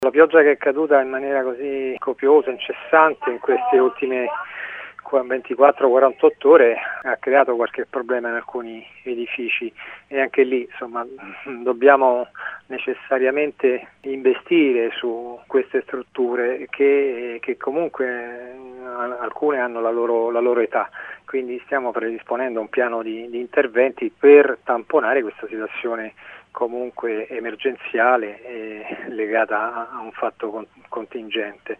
La pioggia che è caduta in maniera così copiosa, incessante in queste ultime 24-48 ore ha creato qualche problema in alcuni edifici e anche lì dobbiamo necessariamente investire su queste strutture che comunque alcune hanno la loro età, quindi stiamo predisponendo un piano di interventi per tamponare questa situazione comunque emergenziale legata a un fatto contingente.